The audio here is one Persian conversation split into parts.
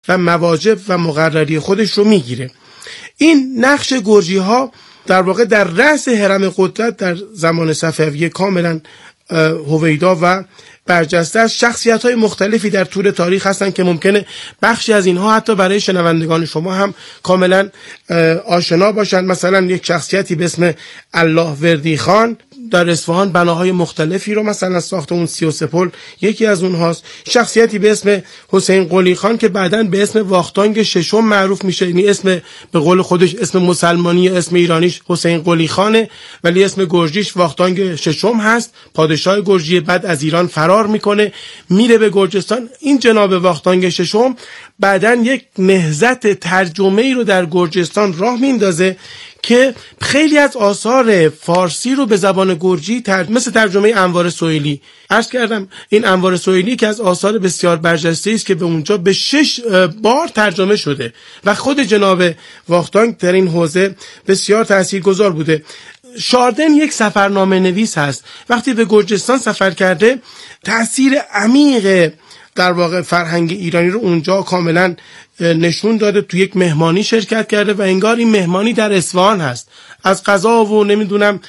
و مواجب و مقرری خودش رو میگیره. این نقش گرجی ها در واقع در رأس هرم قدرت در زمان صفویه کاملا هویدا و برجسته از شخصیت‌های مختلفی در طول تاریخ هستن که ممکنه بخشی از اینها حتی برای شنوندگان شما هم کاملا آشنا باشند. مثلا یک شخصیتی به اسم الله وردی خان در اصفهان بناهای مختلفی رو مثلا ساخته، اون 33 پل یکی از اونهاست. شخصیتی به اسم حسین قلی خان که بعداً به اسم واختانگ ششم معروف میشه، یعنی اسم به قول خودش اسم مسلمانی، اسم ایرانیش حسین قلی خانه ولی اسم گرجیش واختانگ ششم هست. پادشاه گرجی بعد از ایران فرار میکنه میره به گرجستان. این جناب واختانگ ششم بعداً یک نهضت ترجمه‌ای رو در گرجستان راه میندازه که خیلی از آثار فارسی رو به زبان گرجی مثل ترجمه انوار سهیلی عرض کردم. این انوار سهیلی که از آثار بسیار برجسته است که به اونجا به 6 بار ترجمه شده و خود جناب واختانگ در این حوزه بسیار تاثیرگذار بوده. شاردن یک سفرنامه نویس هست. وقتی به گرجستان سفر کرده تأثیر عمیق در واقع فرهنگ ایرانی رو اونجا کاملا نشون داده. تو یک مهمانی شرکت کرده و انگار این مهمانی در اصفهان هست. از غذا و نمیدونم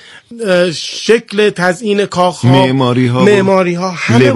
شکل تزیین کاخ‌ها، معماری‌ها همه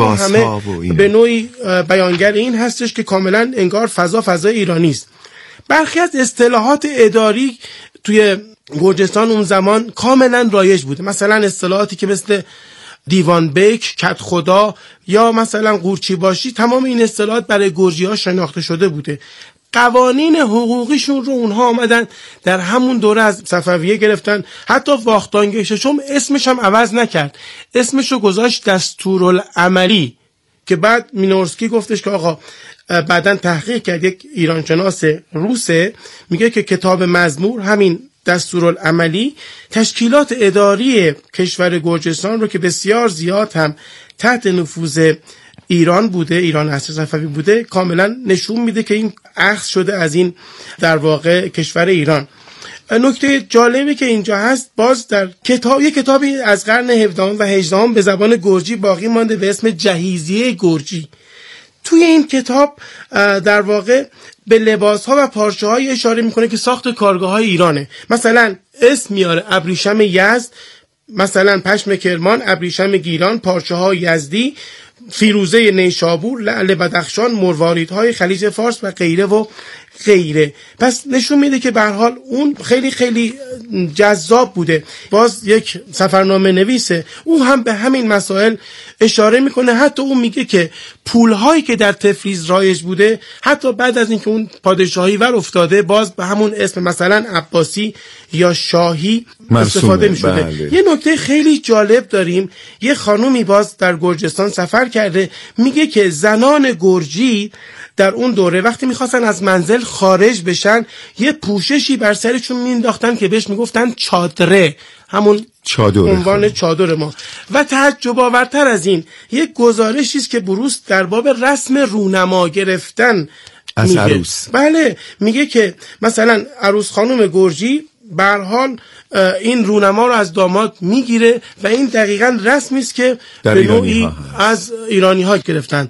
به نوعی بیانگر این هستش که کاملا انگار فضای ایرانی است. برخی از اصطلاحات اداری توی گرجستان اون زمان کاملا رایج بوده. مثلا اصطلاحاتی که مثل دیوان بیک، کت خدا یا مثلا قورچی باشی، تمام این اصطلاحات برای گرجی ها شناخته شده بوده. قوانین حقوقیشون رو اونها آمدن در همون دوره از صفویه گرفتن. حتی واختانگ ششم اسمش هم عوض نکرد، اسمش رو گذاشت دستورالعملی که بعد مینورسکی گفتش که آقا بعدن تحقیق کرد، یک ایرانشناس روسه میگه که کتاب مزمور همین دستورالعملی تشکیلات اداری کشور گرجستان رو که بسیار زیاد هم تحت نفوذ ایران بوده، ایران عصر صفوی بوده، کاملا نشون میده که این اخذ شده از این در واقع کشور ایران. نکته جالبی که اینجا هست، باز در یک کتابی از قرن 17 و 18 به زبان گرجی باقی مانده به اسم جهیزیه گرجی. توی این کتاب در واقع به لباس‌ها و پارچه‌های اشاره میکنه که ساخت کارگاه‌های ایرانه. مثلا اسم میاره ابریشم یزد، مثلا پشم کرمان، ابریشم گیلان، پارچه‌های یزدی، فیروزه نیشابور، لعل بدخشان، مرواریدهای خلیج فارس و غیره و غیره. پس نشون میده که به هر حال اون خیلی خیلی جذاب بوده. باز یک سفرنامه نویسه، او هم به همین مسائل اشاره میکنه. حتی اون میگه که پولهایی که در تفریز رایج بوده حتی بعد از اینکه اون پادشاهی ور افتاده باز به همون اسم مثلا عباسی یا شاهی استفاده میشده. بله. یه نکته خیلی جالب داریم، یه خانومی باز در گرجستان سفر کرده، میگه که زنان گرجی در اون دوره وقتی میخواستن از منزل خارج بشن یه پوششی بر سرشون مینداختن که بهش میگفتن چادره، همون عنوان چادر ما. و تعجب آورتر از این یک گزارشی است که بروس در باب رسم رونما گرفتن از میگه. عروس. بله، میگه که مثلا عروس خانم گرجی به هر حال این رونما رو از داماد میگیره و این دقیقاً رسمی است که به نوعی از ایرانی ها گرفتن.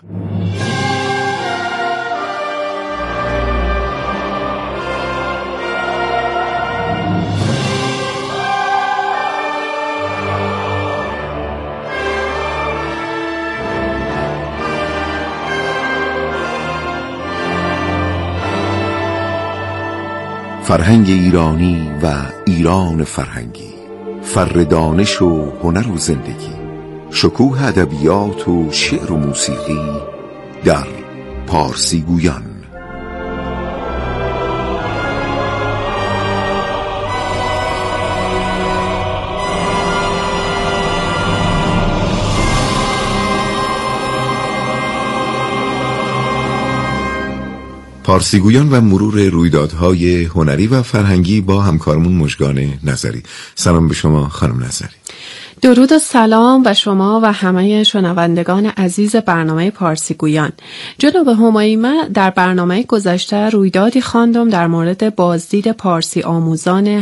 فرهنگ ایرانی و ایران فرهنگی، فر دانش و هنر و زندگی، شکوه ادبیات و شعر و موسیقی در پارسی گویان. پارسیگویان و مرور رویدادهای هنری و فرهنگی با همکارمون مژگان نظری. سلام به شما خانم نظری. درود و سلام و شما و همه شنوندگان عزیز برنامه پارسی گویان. جناب همایون، در برنامه گذشته رویدادی خواندم در مورد بازدید پارسی آموزان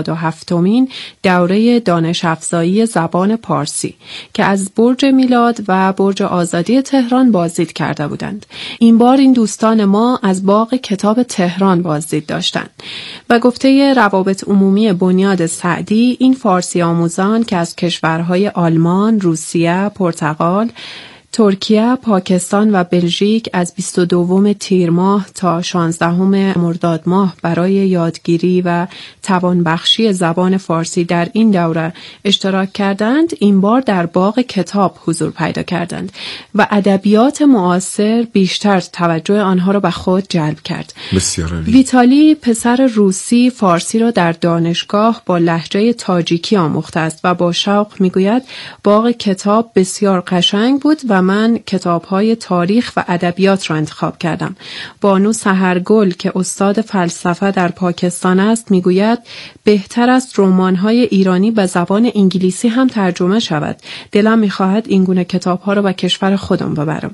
87مین دوره دانش افزایی زبان پارسی که از برج میلاد و برج آزادی تهران بازدید کرده بودند. این بار این دوستان ما از باغ کتاب تهران بازدید داشتند. و گفته روابط عمومی بنیاد سعدی، این فارسی آموزان که از کشورهای آلمان، روسیه، پرتغال، ترکیه، پاکستان و بلژیک از 22 تیر ماه تا 16 مرداد ماه برای یادگیری و توانبخشی زبان فارسی در این دوره اشتراک کردند، این بار در باغ کتاب حضور پیدا کردند و ادبیات معاصر بیشتر توجه آنها را به خود جلب کرد. بسیار عالی. ویتالی پسر روسی فارسی را در دانشگاه با لهجه تاجیکی آموخته است و با شوق میگوید باغ کتاب بسیار قشنگ بود و من کتاب‌های تاریخ و ادبیات را انتخاب کردم. بانو سحرگل که استاد فلسفه در پاکستان است میگوید بهتر است رمان‌های ایرانی به زبان انگلیسی هم ترجمه شود. دلم می‌خواهد این گونه کتاب‌ها را به کشور خودم ببرم.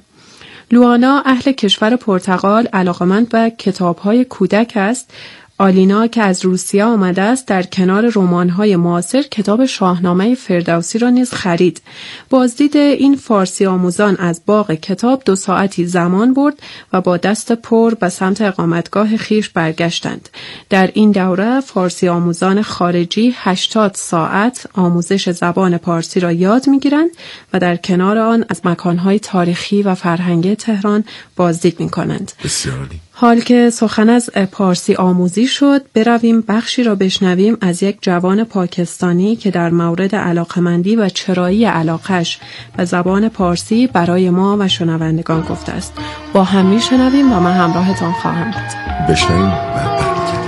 لوانا اهل کشور پرتغال علاقمند به کتاب‌های کودک است. آلینا که از روسیه آمده است در کنار رمان‌های معاصر کتاب شاهنامه فردوسی را نیز خرید. بازدید این فارسی آموزان از باغ کتاب 2 ساعتی زمان برد و با دست پر به سمت اقامتگاه خویش برگشتند. در این دوره فارسی آموزان خارجی 80 ساعت آموزش زبان پارسی را یاد می‌گیرند و در کنار آن از مکان‌های تاریخی و فرهنگی تهران بازدید می‌کنند. بسیار عالی. حال که سخن از پارسی آموزی شد، برویم بخشی را بشنویم از یک جوان پاکستانی که در مورد علاقمندی و چرایی علاقش به زبان پارسی برای ما و شنوندگان گفته است. با هم میشنویم و من همراهتان خواهم بود. بشنویم و برگردیم.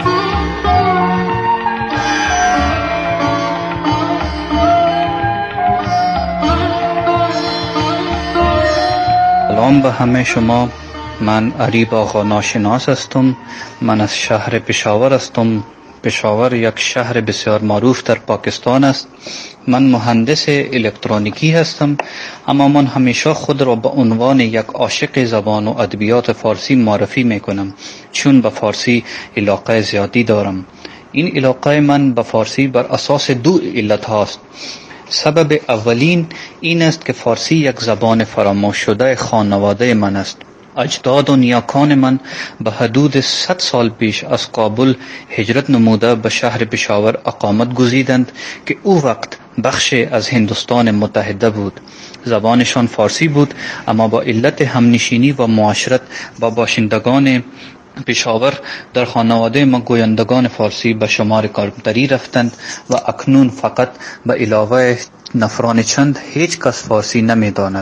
سلام به همه شما. من عریب آقا ناشناس هستم. من از شهر پشاور هستم. پشاور یک شهر بسیار معروف در پاکستان است. من مهندس الکترونیکی هستم، اما من همیشه خود را به عنوان یک عاشق زبان و ادبیات فارسی معرفی میکنم، چون به فارسی علاقه زیادی دارم. این علاقه من به فارسی بر اساس 2 علت هاست. سبب اولین این است که فارسی یک زبان فراموش شده خانواده من است. اجداد و نیاکان من به حدود 100 سال پیش از کابل هجرت نموده به شهر پشاور اقامت گزیدند که او وقت بخشی از هندوستان متحده بود. زبانشان فارسی بود، اما با علت همنشینی و معاشرت با باشندگان پشاور در خانواده ما گویندگان فارسی به شمار کمتری رفتند و اکنون فقط به علاوه نفران چند هیچ کس فارسی نمی‌داند.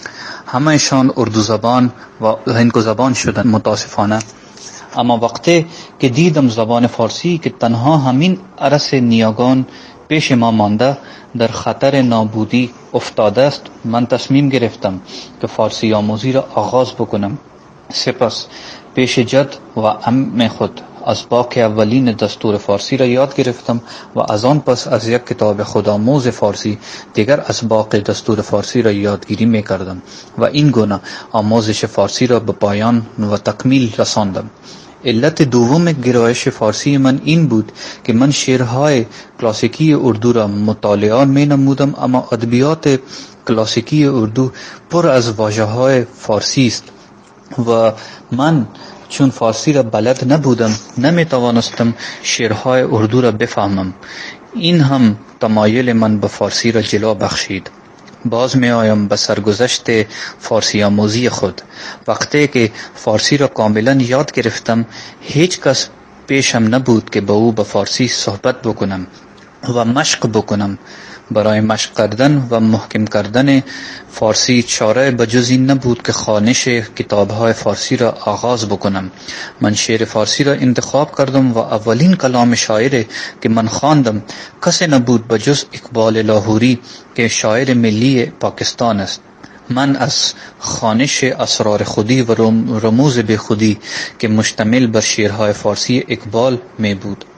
همه‌شان اردو زبان و هندو زبان شدند متاسفانه. اما وقتی که دیدم زبان فارسی که تنها همین عرص نیاگان پیش ما مانده در خطر نابودی افتاده است، من تصمیم گرفتم که فارسی آموزی را آغاز بکنم. سپس پیش جد و عم خود از باغ اولین دستور فارسی را یاد گرفتم و از آن پس از یک کتاب خودآموز فارسی دیگر از باغ دستور فارسی را یادگیری می کردم و این گونه آموزش فارسی را به پایان و تکمیل رساندم. علت دوم گرایش فارسی من این بود که من شعرهای کلاسیکی اردو را مطالعه می نمودم، اما ادبیات کلاسیکی اردو پر از واژه‌های فارسی است و من چون فارسی را بلد نبودم نمی توانستم شعرهای اردو را بفهمم. این هم تمایل من به فارسی را جلو بخشید. باز می آیم به سرگذشت فارسی آموزی خود. وقتی که فارسی را کاملا یاد گرفتم، هیچ کس پیشم نبود که با او به فارسی صحبت بکنم و مشق بکنم. برای مشق کردن و محکم کردن فارسی چاره بجز این نبود که خوانش کتاب‌های فارسی را آغاز بکنم. من شعر فارسی را انتخاب کردم و اولین کلام شاعر که من خواندم کسی نبود بجز اقبال لاهوری که شاعر ملی پاکستان است. من از خوانش اسرار خودی و رموز به خودی که مشتمل بر شعرهای فارسی اقبال می بود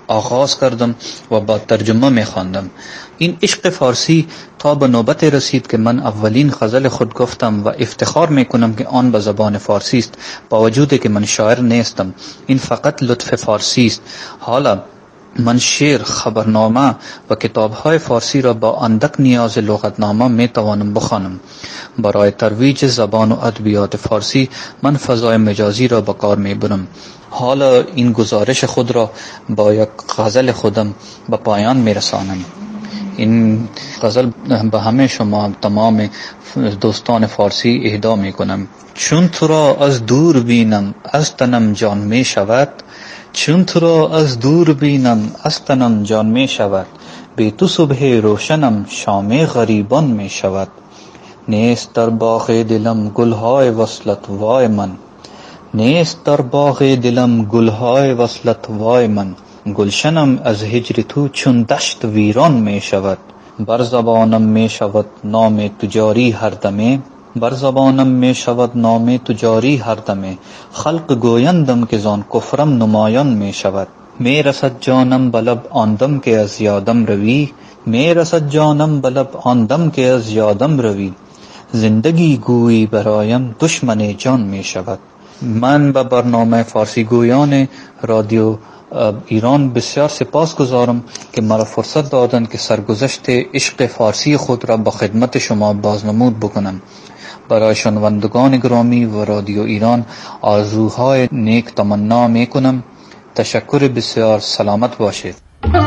آغاز کردم و با ترجمه میخواندم. این عشق فارسی تا به نوبت رسید که من اولین غزل خود گفتم و افتخار میکنم که آن به زبان فارسی است، با وجودی که من شاعر نیستم. این فقط لطف فارسی است. حالا من شعر، خبرنامه و کتاب‌های فارسی را با اندک نیاز لغتنامه میتوانم بخوانم. برای ترویج زبان و ادبیات فارسی من فضای مجازی را به کار میبرم. حالا این گزارش خود را با یک غزل خودم به پایان میرسانم. این غزل به همه شما تمام دوستان فارسی اهدا میکنم. چون تو را از دور بینم از تنم جان می شود، چون تو را از دور بینم از تنم جان می شود، بی تو صبح روشنم شام غریبان می شود. نیست در باغ دلم گلهای وصلت وای من، نیست در باغ دلم گلهای وصلت وای من، گلشنم از هجر تو چون دشت ویران می شود. بر زبانم می شود نام تجاری هر دمه، بر زبانم می شود نام تجاری هر دمه، خلق گویندم که زان کفرم نمایان می شود. می رسد جانم بلب آندم که از یادم روی، می رسد جانم بلب آندم که از یادم روی، زندگی گویی برایم دشمن جان می شود. من به برنامه فارسی گویان رادیو ایران بسیار سپاس گذارم که مرا فرصت دادند که سرگذشت عشق فارسی خود را با خدمت شما بازنمود بکنم. برای شنوندگان گرامی و رادیو ایران آرزوهای نیک تمنا می کنم. تشکر بسیار. سلامت باشید.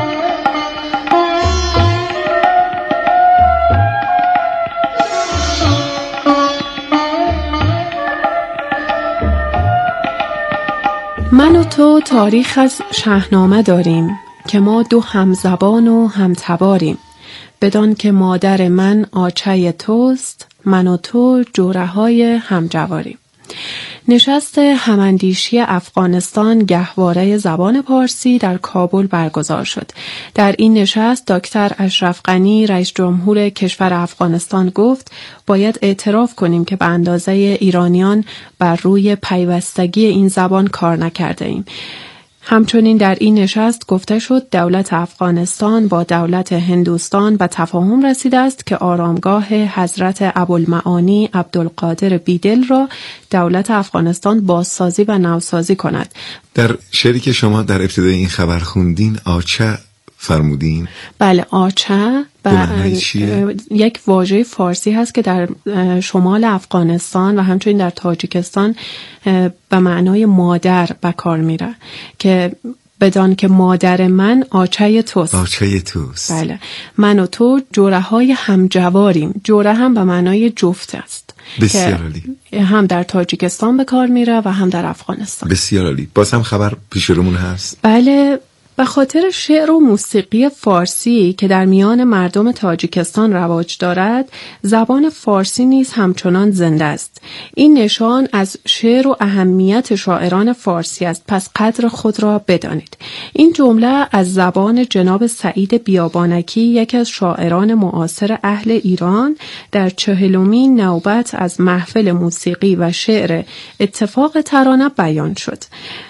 من و تو تاریخ از شاهنامه داریم که ما دو همزبان و همتباریم. بدان که مادر من آچه توست، من و تو جوره‌های همجواریم. نشست هماندیشی افغانستان گهواره زبان پارسی در کابل برگزار شد. در این نشست دکتر اشرف غنی رئیس جمهور کشور افغانستان گفت باید اعتراف کنیم که به اندازه ایرانیان بر روی پیوستگی این زبان کار نکرده ایم. همچنین در این نشست گفته شد دولت افغانستان با دولت هندوستان به تفاهم رسیده است که آرامگاه حضرت ابوالمعانی عبدالقادر بیدل را دولت افغانستان بازسازی و نوسازی کند. در شعری که شما در ابتدای این خبر خوندین آچه فرمودین؟ بله، آچه یک واژه فارسی هست که در شمال افغانستان و همچنین در تاجیکستان به معنای مادر به کار میره که بدان که مادر من آچه توست. آچه توست. بله. من و تو جوره‌های همجواریم. جوره هم به معنای جفت است. بسیار عالی. هم در تاجیکستان به کار میره و هم در افغانستان. بسیار عالی. باز هم خبر پیش رومون هست؟ بله. به خاطر شعر و موسیقی فارسی که در میان مردم تاجیکستان رواج دارد، زبان فارسی نیز همچنان زنده است. این نشان از شعر و اهمیت شاعران فارسی است، پس قدر خود را بدانید. این جمله از زبان جناب سعید بیابانکی، یکی از شاعران معاصر اهل ایران، در 40مین نوبت از محفل موسیقی و شعر اتفاق ترانه بیان شد.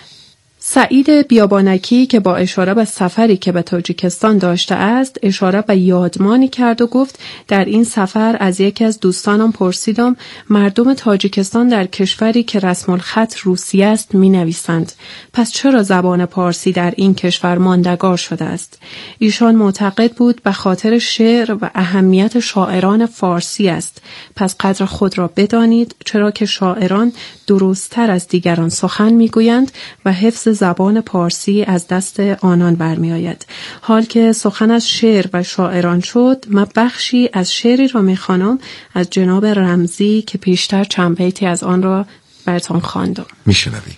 سعید بیابانکی که با اشاره به سفری که به تاجیکستان داشته است اشاره به یادمانی کرد و گفت در این سفر از یکی از دوستانم پرسیدم مردم تاجیکستان در کشوری که رسم الخط روسی است می نویسند، پس چرا زبان پارسی در این کشور ماندگار شده است؟ ایشان معتقد بود به خاطر شعر و اهمیت شاعران فارسی است، پس قدر خود را بدانید، چرا که شاعران درست‌تر از دیگران سخن می‌گویند و حفظ زبان پارسی از دست آنان برمی آید. حال که سخن از شعر و شاعران شد، من بخشی از شعری را می‌خوانم از جناب رمزی که پیشتر چند بیتی از آن را براتون خواندم. میشنویم.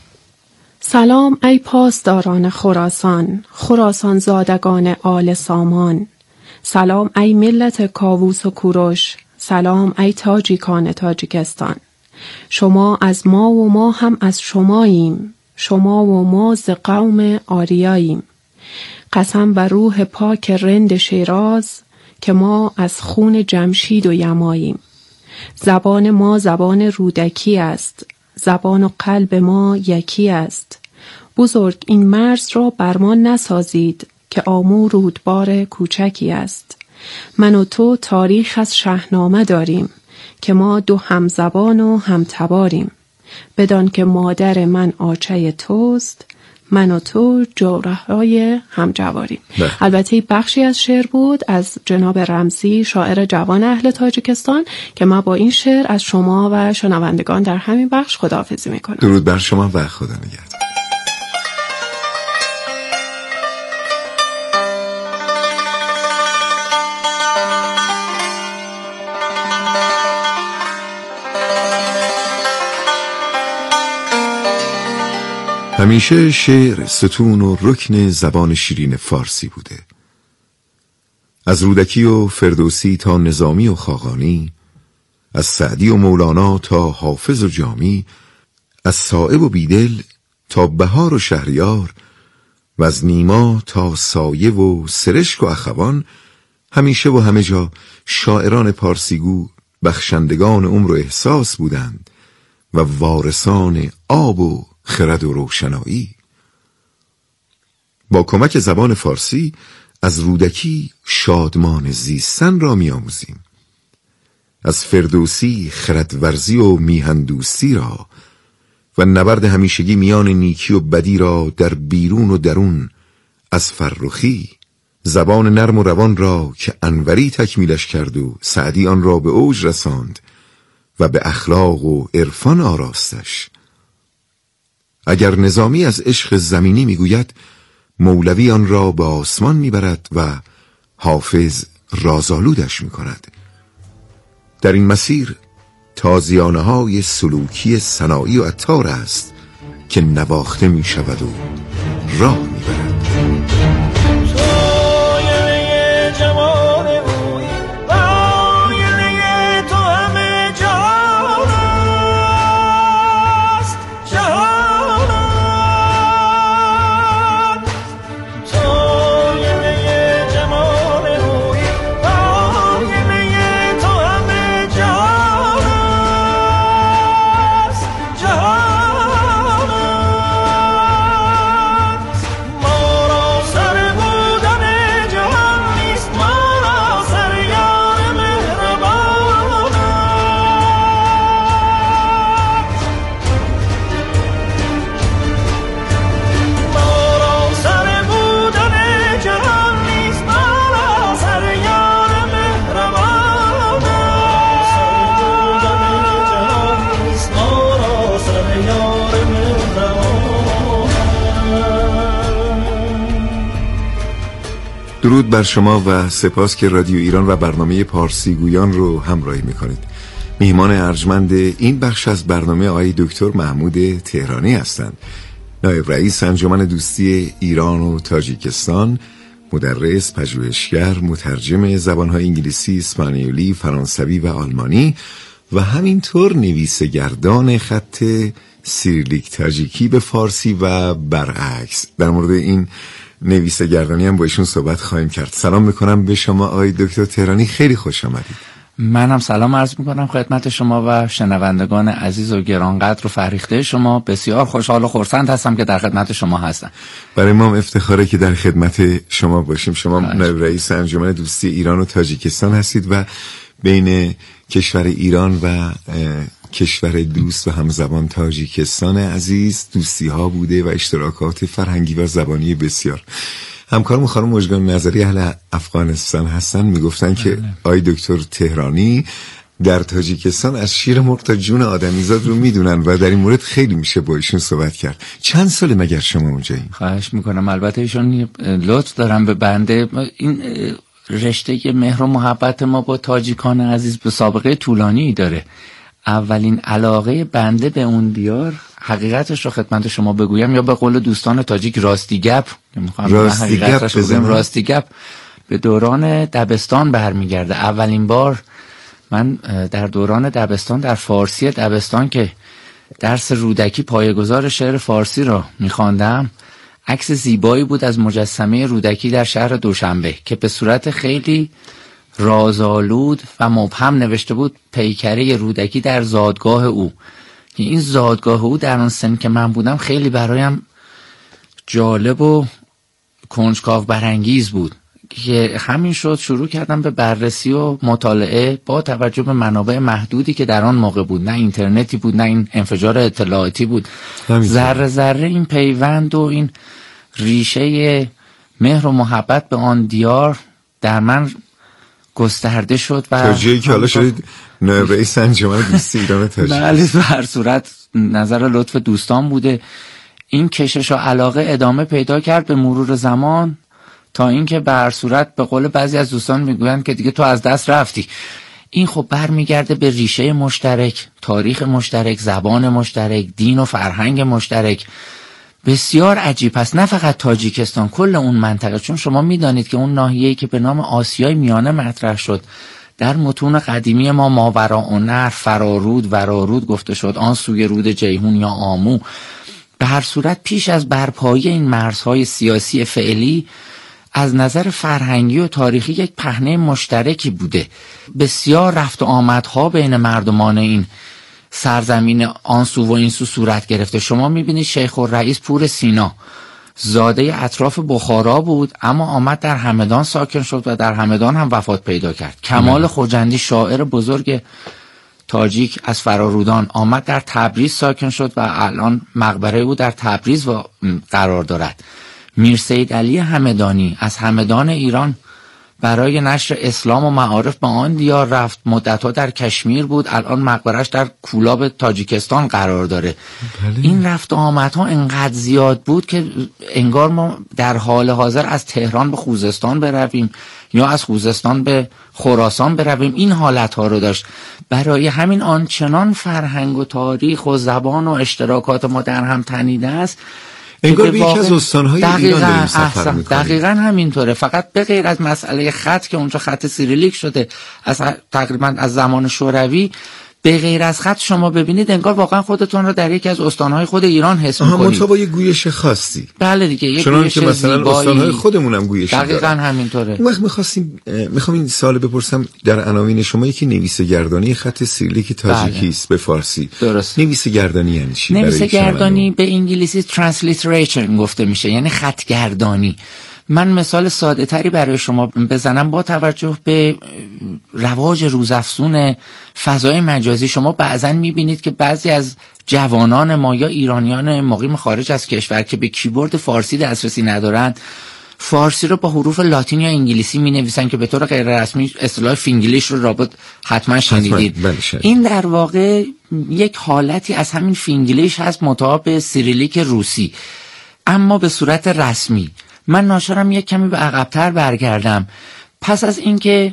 سلام ای پاسداران خراسان، خراسان زادگان آل سامان. سلام ای ملت کاووس و کوروش، سلام ای تاجیکان تاجیکستان. شما از ما و ما هم از شماییم، شما و ما ز قوم آریاییم. قسم بر روح پاک رند شیراز که ما از خون جمشید و یماییم. زبان ما زبان رودکی است، زبان و قلب ما یکی است. بزرگ این مرز را بر ما نسازید که آمو رودبار کوچکی است. من و تو تاریخ از شاهنامه داریم که ما دو همزبان و همتباریم. بدان که مادر من آچه توست، من و تو جورهای همجواریم. البته بخشی از شعر بود از جناب رمزی، شاعر جوان اهل تاجیکستان، که ما با این شعر از شما و شنوندگان در همین بخش خداحافظی میکنم. درود بر شما و خدا نگهدار. همیشه شعر ستون و رکن زبان شیرین فارسی بوده. از رودکی و فردوسی تا نظامی و خاقانی، از سعدی و مولانا تا حافظ و جامی، از صائب و بیدل تا بهار و شهریار، و از نیما تا سایه و سرشک و اخوان، همیشه و همه جا شاعران پارسیگو بخشندگان عمر و احساس بودند و وارثان آب و خرد و روشنایی. با کمک زبان فارسی از رودکی شادمان زیستن را می آموزیم، از فردوسی خردورزی و میهندوستی را، و نبرد همیشگی میان نیکی و بدی را در بیرون و درون، از فرخی زبان نرم و روان را که انوری تکمیلش کرد و سعدی آن را به اوج رساند و به اخلاق و عرفان آراستش. اگر نظامی از عشق زمینی میگوید، مولوی آن را به آسمان میبرد و حافظ رازآلودش میکند. در این مسیر تازیانه های سلوکی سنایی و عطار است که نواخته میشود و راه میبرد. درود بر شما و سپاس که رادیو ایران و برنامه پارسی گویان رو همراهی میکنید. میهمان ارجمند این بخش از برنامه آقای دکتر محمود تهرانی هستند، نایب رئیس انجمن دوستی ایران و تاجیکستان، مدرس، پژوهشگر، مترجم زبانهای انگلیسی، اسپانیولی، فرانسوی و آلمانی و همینطور نویسگردان خط سیریلیک تاجیکی به فارسی و برعکس. در مورد این نویسگردانی هم با ایشون صحبت خواهیم کرد. سلام میکنم به شما آقای دکتر تهرانی، خیلی خوش آمدید. من هم سلام عرض میکنم خدمت شما و شنوندگان عزیز و گرانقدر و فرهیخته شما. بسیار خوشحال و خرسند هستم که در خدمت شما هستم. برای ما هم افتخاره که در خدمت شما باشیم. شما نایب رئیس انجمن دوستی ایران و تاجیکستان هستید و بین کشور ایران و کشور دوست و همزبان تاجیکستان عزیز دوستی ها بوده و اشتراکات فرهنگی و زبانی بسیار. همکارم خانم مژگان نظری اهل افغانستان هستن، میگفتن که آی دکتر تهرانی در تاجیکستان از شیر مرغ تا جون آدمیزاد رو میدونن و در این مورد خیلی میشه با ایشون صحبت کرد. چند سال مگر شما اونجایین؟ خواهش میکنم. البته ایشون لطف دارن به بنده. این رشته مهر و محبت ما با تاجیکان عزیز به سابقه طولانی داره. اولین علاقه بنده به اون دیار، حقیقتش رو خدمت شما بگویم یا به قول دوستان تاجیک راستی گپ، راستی گپ به دوران دبستان برمیگرده. اولین بار من در دوران دبستان در فارسی دبستان که درس رودکی پایه‌گذار شعر فارسی را می‌خواندم، عکس زیبایی بود از مجسمه رودکی در شهر دوشنبه که به صورت خیلی رازآلود و مبهم نوشته بود پیکره رودکی در زادگاه او. این زادگاه او در آن سن که من بودم خیلی برایم جالب و کنجکاو برانگیز بود که همین شد شروع کردم به بررسی و مطالعه با توجه به منابع محدودی که در آن موقع بود، نه اینترنتی بود نه این انفجار اطلاعاتی بود. ذره ذره این پیوند و این ریشه مهر و محبت به آن دیار در من گسترده شد و تا جایی که حالا شدید نایب رئیس انجمن دوستی ایران تاجیک. بله، به هر صورت نظر لطف دوستان بوده. این کشش و علاقه ادامه پیدا کرد به مرور زمان تا اینکه به هر صورت به قول بعضی از دوستان میگویند که دیگه تو از دست رفتی. این خب برمیگرده به ریشه مشترک، تاریخ مشترک، زبان مشترک، دین و فرهنگ مشترک. بسیار عجیب است، نه فقط تاجیکستان، کل اون منطقه. چون شما میدانید که اون ناحیه‌ای که به نام آسیای میانه مطرح شد در متون قدیمی ما ماوراءالنهر، فرارود، ورارود گفته شد، آن سوی رود جیهون یا آمو. به هر صورت پیش از برپایی این مرزهای سیاسی فعلی از نظر فرهنگی و تاریخی یک پهنه مشترکی بوده. بسیار رفت و آمدها بین مردمان این سرزمین آن سو و این سو صورت گرفته. شما میبینید شیخ الرئیس پور سینا زاده اطراف بخارا بود، اما آمد در همدان ساکن شد و در همدان هم وفات پیدا کرد. کمال خوجندی شاعر بزرگ تاجیک از فرارودان آمد در تبریز ساکن شد و الان مقبره او در تبریز قرار دارد. میر سید علی همدانی از همدان ایران برای نشر اسلام و معارف به آن دیار رفت، مدتها در کشمیر بود، الان مقبرش در کولاب تاجیکستان قرار داره. این رفت و آمدها انقدر زیاد بود که انگار ما در حال حاضر از تهران به خوزستان برویم یا از خوزستان به خراسان برویم، این حالتها رو داشت. برای همین آنچنان فرهنگ و تاریخ و زبان و اشتراکات ما در هم تنیده است. انگار به یکی از استانهای ایران داریم سفر میکنیم. دقیقاً همینطوره. فقط به غیر از مسئله خط که اونجا خط سیریلیک شده از تقریبا از زمان شوروی، به غیر از خط شما ببینید انگار واقعا خودتون رو در یکی از استانهای خود ایران حس می‌کنید. منتها با یه گویش خاصی. بله دیگه، یک گویش که مثلا استانهای خودمون هم گویش داره. دقیقاً همینطوره. اون وقت میخوام این سوال بپرسم، در عناوین شما یکی نویسه‌گردانی خط سیریلیک تاجیکی است به فارسی. درست. نویسه‌گردانی یعنی چی؟ نویسه‌گردانی به انگلیسی ترنسلیتریشن گفته میشه، یعنی خطگردانی. من مثال ساده تری برای شما بزنم. با توجه به رواج روزافزون فضای مجازی، شما بعضا میبینید که بعضی از جوانان ما یا ایرانیان مقیم خارج از کشور که به کیبورد فارسی دسترسی ندارند، فارسی رو با حروف لاتین یا انگلیسی مینویسن که به طور غیر رسمی اصطلاح فینگلیش رو رابط حتما شنیدید. این در واقع یک حالتی از همین فینگلیش هست مطابق سیریلیک روسی، اما به صورت رسمی. من ناچارم یک کمی به عقب‌تر برگردم. پس از اینکه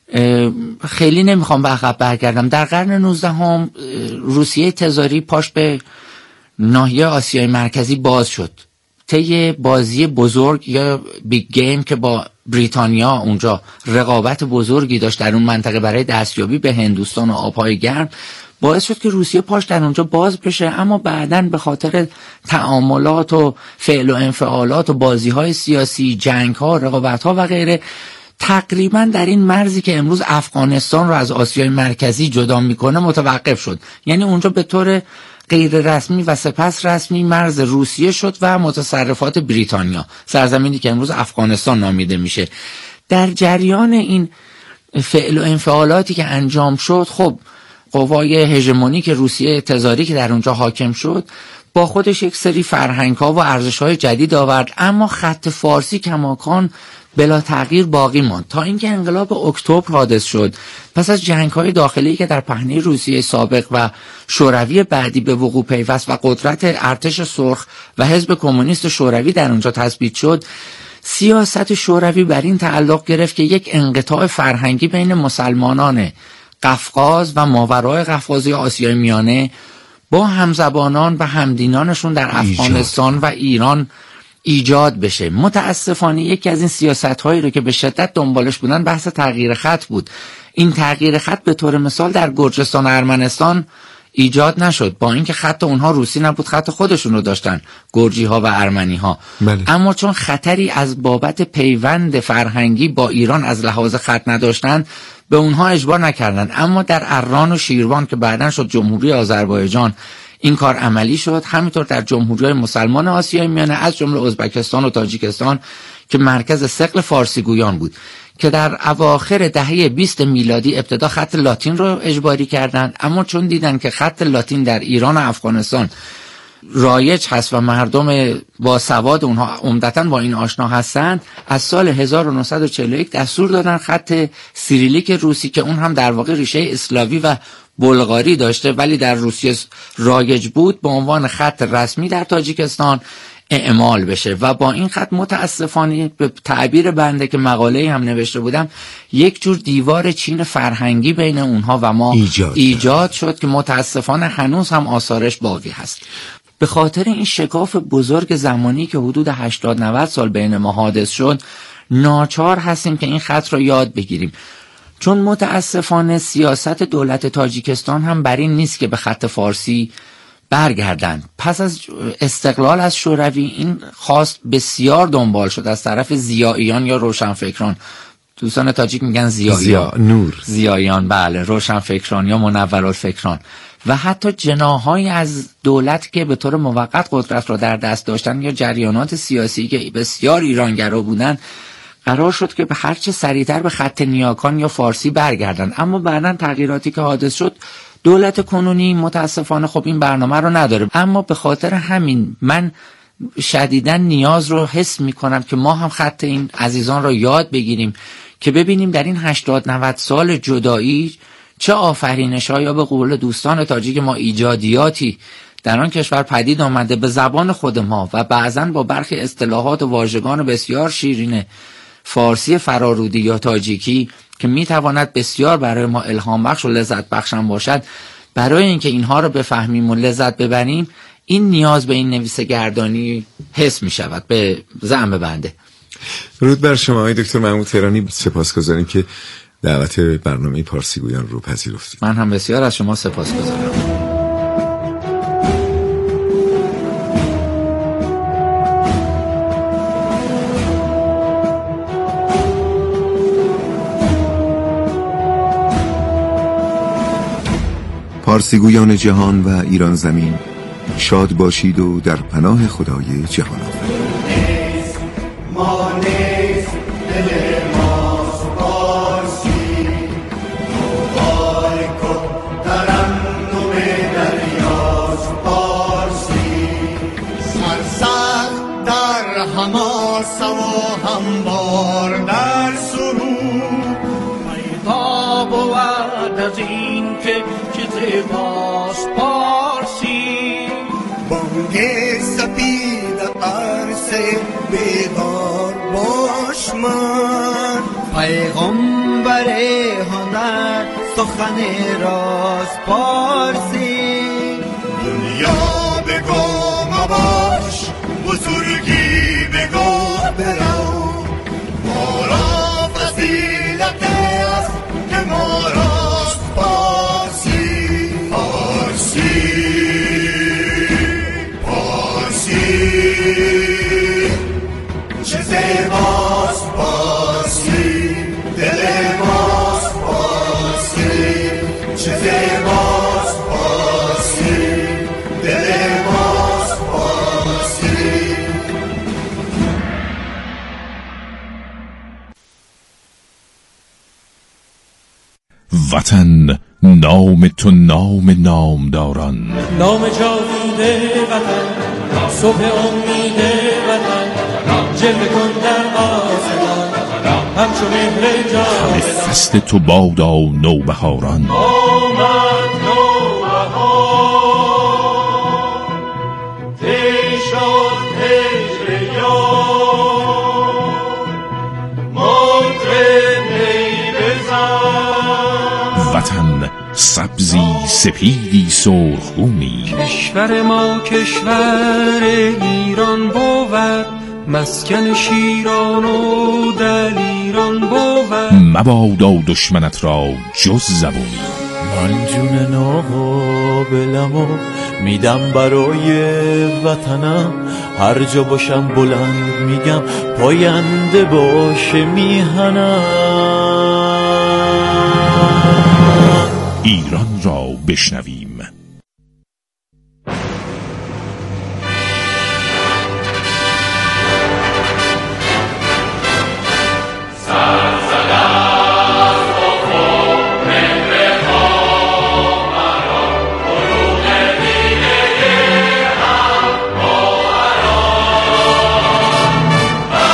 خیلی نمیخوام به عقب برگردم، در قرن 19 روسیه تزاری پاش به ناحیه آسیای مرکزی باز شد. طی بازی بزرگ یا بیگ گیم که با بریتانیا اونجا رقابت بزرگی داشت در اون منطقه برای دستیابی به هندوستان و آبهای گرم، باعث شد که روسیه پاش در اونجا باز بشه. اما بعداً به خاطر تعاملات و فعل و انفعالات و بازی‌های سیاسی، جنگ‌ها، رقابت‌ها و غیره، تقریباً در این مرزی که امروز افغانستان رو از آسیای مرکزی جدا میکنه متوقف شد. یعنی اونجا به طور غیر رسمی و سپس رسمی مرز روسیه شد و متصرفات بریتانیا، سرزمینی که امروز افغانستان نامیده میشه. در جریان این فعل و انفعالاتی که انجام شد، خب قوای هژمونیک روسیه تزاری که در اونجا حاکم شد با خودش یک سری فرهنگ‌ها و ارزش‌های جدید آورد، اما خط فارسی کماکان بلا تغییر باقی ماند تا اینکه انقلاب اکتبر حادث شد. پس از جنگ‌های داخلی که در پهنه روسیه سابق و شوروی بعدی به وقوع پیوست و قدرت ارتش سرخ و حزب کمونیست شوروی در اونجا تثبیت شد، سیاست شوروی بر این تعلق گرفت که یک انقطاع فرهنگی بین مسلمانان قفقاز و ماورای قفقاز یا آسیای میانه با همزبانان و همدینانشون در افغانستان و ایران ایجاد بشه. متاسفانه یکی از این سیاست‌هایی رو که به شدت دنبالش بودن بحث تغییر خط بود. این تغییر خط به طور مثال در گرجستان و ارمنستان ایجاد نشد، با اینکه خط اونها روسی نبود، خط خودشون رو داشتن گرجی‌ها و ارمنی‌ها. اما چون خطری از بابت پیوند فرهنگی با ایران از لحاظ خط نداشتن، به اونها اجبار نکردن. اما در اران و شیروان که بعداً شد جمهوری آذربایجان، این کار عملی شد. همینطور در جمهوری‌های مسلمان آسیای میانه از جمله ازبکستان و تاجیکستان که مرکز ثقل فارسی گویان بود که در اواخر دهه 20 میلادی ابتدا خط لاتین رو اجباری کردند، اما چون دیدن که خط لاتین در ایران و افغانستان رایج هست و مردم با سواد اونها عمدتاً با این آشنا هستند، از سال 1941 دستور دادن خط سیریلیک روسی که اون هم در واقع ریشه اسلاوی و بلغاری داشته ولی در روسیه رایج بود به عنوان خط رسمی در تاجیکستان اعمال بشه و با این خط متاسفانه به تعبیر بنده که مقاله هم نوشته بودم یک جور دیوار چین فرهنگی بین اونها و ما ایجاد شد که متاسفانه هنوز هم آثارش باقی هست. به خاطر این شکاف بزرگ زمانی که حدود 80-90 سال بین ما حادث شد ناچار هستیم که این خط رو یاد بگیریم، چون متاسفانه سیاست دولت تاجیکستان هم بر این نیست که به خط فارسی برگردند. پس از استقلال از شوروی این خواست بسیار دنبال شد از طرف ضیائیان یا روشنفکران. دوستان تاجیک میگن ضیائیان، بله، روشنفکران یا منورالفکران و حتی جناح‌هایی از دولت که به طور موقت قدرت را در دست داشتن یا جریانات سیاسی که بسیار ایرانگرا بودند قرار شد که به هر چه سریعتر به خط نیاکان یا فارسی برگردند. اما بعداً تغییراتی که حادث شد دولت کنونی متاسفانه خب این برنامه رو نداره. اما به خاطر همین من شدیداً نیاز رو حس می‌کنم که ما هم خط این عزیزان رو یاد بگیریم که ببینیم در این 80-90 سال جدایی چه آفرینش‌ها یا به قول دوستان تاجیک ما ایجادیاتی در آن کشور پدید آمده به زبان خود ما و بعضاً با برخی اصطلاحات و واژگان بسیار شیرین فارسی فرارودی یا تاجیکی که میتواند بسیار برای ما الهام بخش و لذت بخش هم باشد. برای اینکه اینها رو بفهمیم و لذت ببریم این نیاز به این نویسه‌گردانی حس می شود به زعم بنده. درود بر شما آقای دکتر محمود تهرانی، سپاسگزاریم که دعوت برنامه پارسی گویان رو پذیرفتید. من هم بسیار از شما سپاسگزارم. پارسی گویان جهان و ایران زمین، شاد باشید و در پناه خدای جهان آفرین. باش پارسی بانگ سپید عرصه بیدار باش من پیغمبر هنر سخن راست پارسی دنیا بگو مباش بزرگی بگو برو ما را فضیلت است که ما راست چه زیباست پارسی، دل ماست پارسی، چه زیباست پارسی، دل ماست پارسی. وطن نام تو نام نامداران، نام جاوید وطن، صبح امید وطن، جلوه کن در آسمان همچو مهر جاودان. همه فصل تو بادا نوبهاران، آمد نوبهار تی شد هجر یار مطرب نی بزن. وطن سبزی سپیدی سرخگونی، کشور ما کشور ایران بود، مسکن شیران و دلیران بود. مبادا دشمنت را جز زبونی، من جون ناقابلمو میدم برای وطنم، هر جا باشم بلند میگم پاینده باشه میهنم. ایران را بشنویم.